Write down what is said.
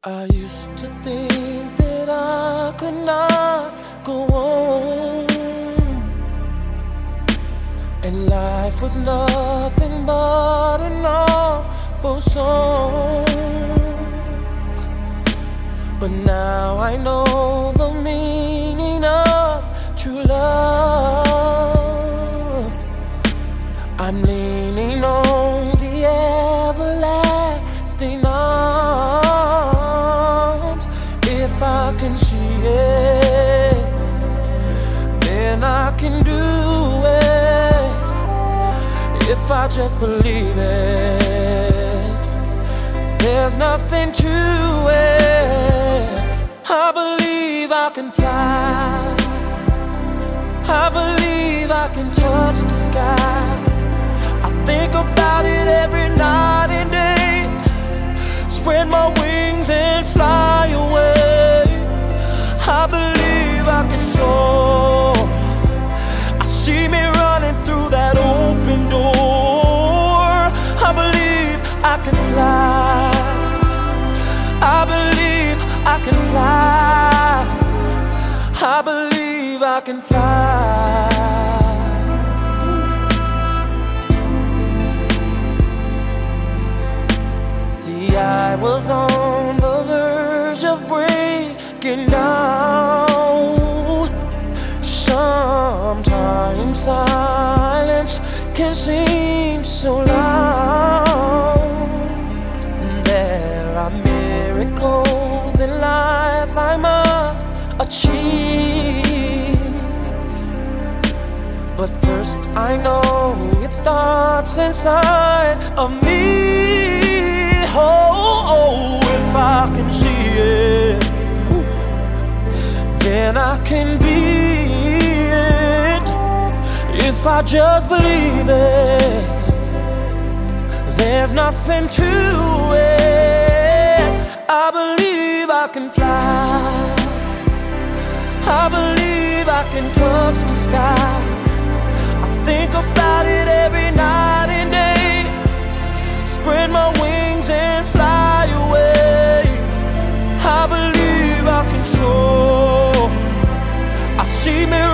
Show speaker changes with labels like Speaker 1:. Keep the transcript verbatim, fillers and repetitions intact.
Speaker 1: I used to think that I could not go on, and life was nothing but an awful song. But now I know the meaning of true love. I'm leaning on the everlasting arms. If I can see it, then I can do it. If I just believe it, there's nothing to it. I believe I can fly. I believe I can touch the sky. I think about it every night and day. Spread my wings and fly away. I believe I can soar. I see me running through that open door. I believe I can fly. I believe I can fly. I believe I can fly. See, I was on the verge of breaking down. Sometimes silence can seem so loud. There are miracles in life I must achieve, but first I know it starts inside of me. Oh, oh, if I can see it, then I can be it. If I just believe it, there's nothing to it. I believe I can fly. I believe I can touch the sky. I think about it every night and day. Spread my wings and fly away. I believe I can soar. I see me